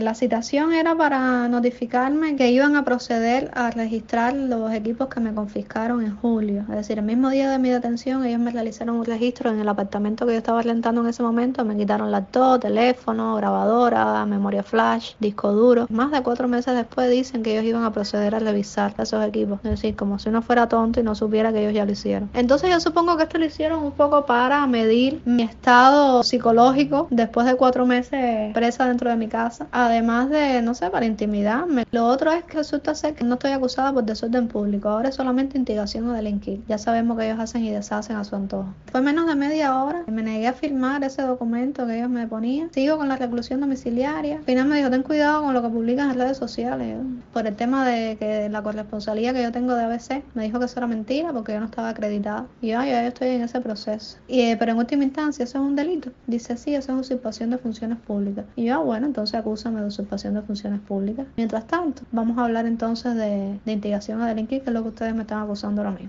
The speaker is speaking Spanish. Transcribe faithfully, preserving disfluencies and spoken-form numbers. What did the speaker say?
La citación era para notificarme que iban a proceder a registrar los equipos que me confiscaron en julio. Es decir, el mismo día de mi detención ellos me realizaron un registro en el apartamento que yo estaba rentando en ese momento. Me quitaron laptop, teléfono, grabadora, memoria flash, disco duro. Más de cuatro meses después dicen que ellos iban a proceder a revisar esos equipos. Es decir, como si uno fuera tonto y no supiera que ellos ya lo hicieron. Entonces yo supongo que esto lo hicieron un poco para medir mi estado psicológico después de cuatro meses presa dentro de mi casa. Además de, no sé, para intimidarme. Lo otro es que resulta ser que no estoy acusada por desorden público. Ahora es solamente instigación o delinquir. Ya sabemos que ellos hacen y deshacen a su antojo. Fue menos de media hora. Me negué a firmar ese documento que ellos me ponían. Sigo con la reclusión domiciliaria. Al final me dijo, ten cuidado con lo que publicas en redes sociales. Por el tema de que la corresponsalía que yo tengo de A B C, me dijo que eso era mentira porque yo no estaba acreditada. Y yo, ya yo estoy en ese proceso. Y, eh, pero en última instancia, ¿eso es un delito? Dice, sí, eso es usurpación de funciones públicas. Y yo, ah, bueno, entonces acúsame de usurpación de funciones públicas. Mientras tanto, vamos a hablar entonces de, de instigación a delinquir, que es lo que ustedes me están acusando ahora mismo.